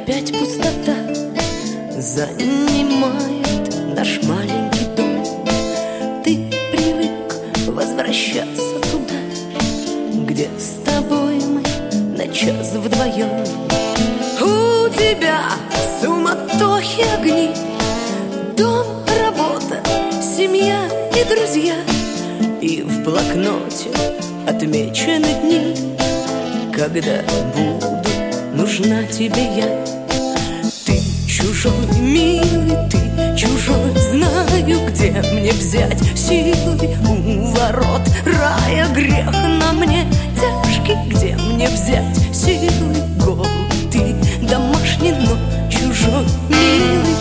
опять пустота занимает наш маленький дом. Ты привык возвращаться туда, где с тобой мы на час вдвоем. У тебя суматохи, огни, дом, работа, семья и друзья. И в блокноте отмечены дни, когда буду нужна тебе я. Ты чужой, милый, ты чужой, знаю, где мне взять силы. У ворот рая грех на мне тяжкий, где мне взять силы. Голубь ты домашний, но чужой, милый.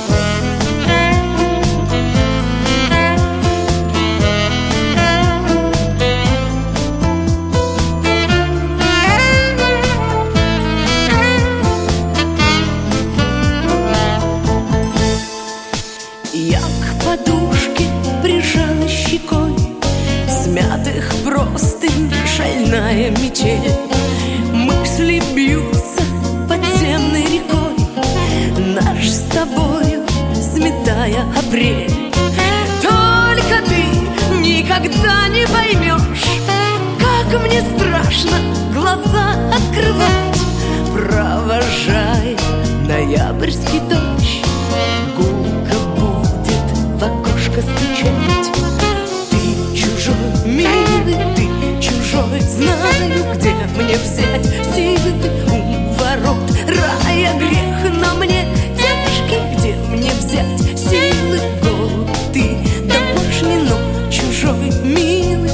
Я к подушке прижала щекой, смятых простынь шальная метель. Мысли бьются подземной рекой, наш с тобою сметая апрель. Только ты никогда не поймешь, как мне страшно глаза открывать, провожая ноябрьский дождь. Гулко будет в окошко стучать. Ты чужой, милый, ты чужой, знаю, где мне взять силы. У ворот рая грех на мне тяжкий, где мне взять силы. Голубь ты домашний, но чужой, милый.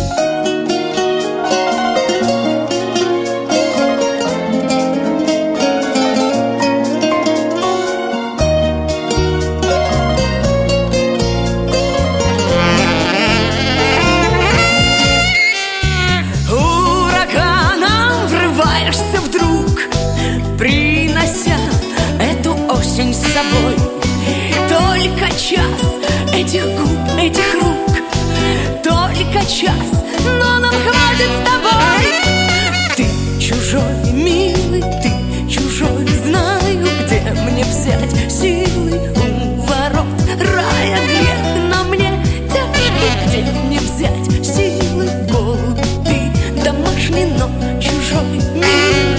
Принося эту осень с собой, только час этих губ, этих рук, только час, но нам хватит с тобой. Ты чужой, милый, ты чужой, знаю, где мне взять силы. У ворот рая грех на мне тяжкий, где мне взять силы. Голубь ты домашний, но чужой, милый.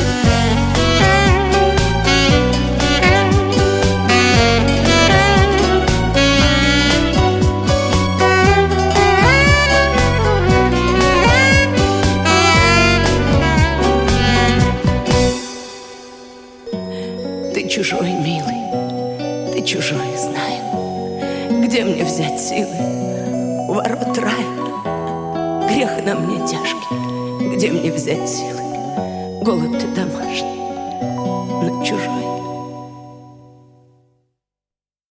Ты чужой, милый, ты чужой, знаю, где мне взять силы. У ворот рая грех на мне тяжкий, где мне взять силы. Голубь ты домашний, но чужой.